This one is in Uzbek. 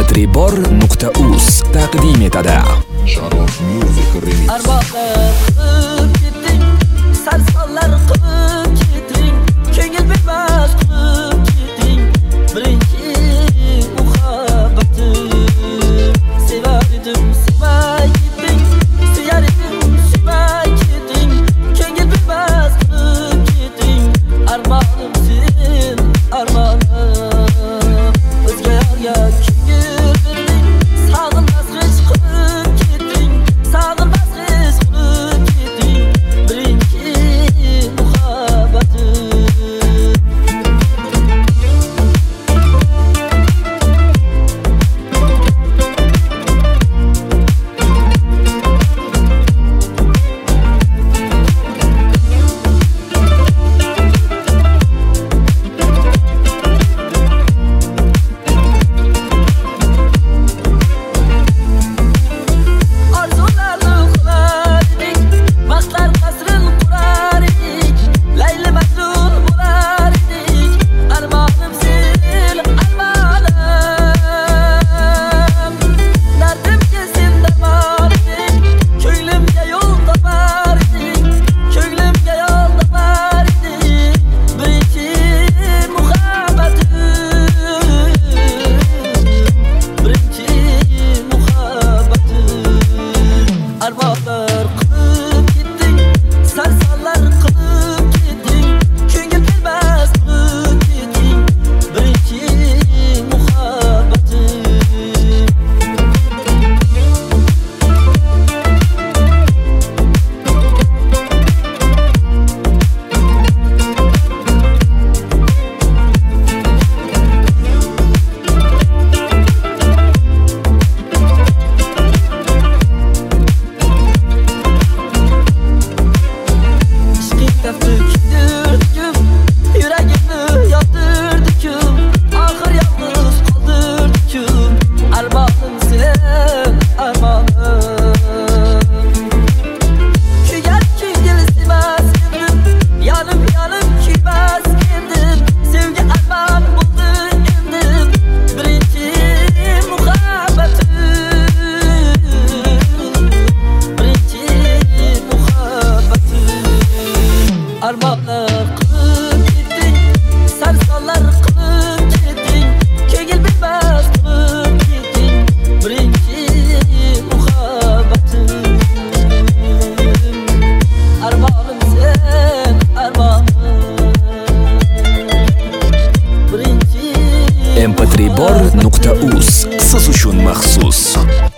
mp3bor.uz taqdim etadi. Sharof Music Remix. Armoqlar qilib ketding, sarsonlar qilib ketding, ko'ngil bilmas qilib ketding. Birinchi muhabbatim, sevar edim, sevmay ketding, suyar edim, suymay ketding, ko'ngil bilmas qilib ketding. Armonim sen, armonim, o'zga yorga ko'ngil berding, sog'inmas hech qilib ketding, sog'inmas hech qilib ketding. Birinchi muhabbatim. Arzularni qilar edik, vaqtlar qasrin qurar edik, Layli Majnun bo'lar edik. Armonim sen, armonim, dardimga sen darmon eding, ko'nglimga yo'l topar eding, ko'nglimga yo'l topar eding. Birinchi muhabbatim, birinchi muhabbatim. Armoqlar qilib ketding, sarsonlar qilib ketding, ko'ngil bilmas qilib ketding. Birinchi muhabbatim. İşqing tafti kuydirdikim, yuragimni yoptirdikim, oxir yolg'iz qoldirdikim. Armonim sen, armonim, kuygan ko'ngil sevmas edim, yonib yonib kuymas edim, sevgi armon bo'ldi endi. Birinchi muhabbatim, birinchi muhabbatim. Armoqlar qilib ketding, sarsonlar qilib ketding, ko'ngil bilmas qilib ketding. Birinchi muhabbatim. Armonim sen, armonim, birinchi mp3bor.uz siz uchun maxsus.